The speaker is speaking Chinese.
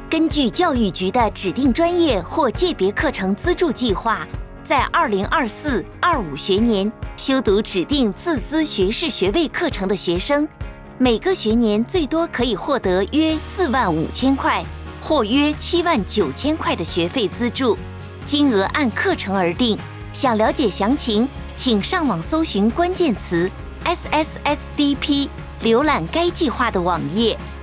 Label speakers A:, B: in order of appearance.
A: 根据教育局的指定专业或界别课程资助计划，在2024-25学年修读指定自资学士学位课程的学生，每个学年最多可以获得约45000块或约79000块的学费资助，金额按课程而定。想了解详情，请上网搜寻关键词 SSSDP， 浏览该计划的网页。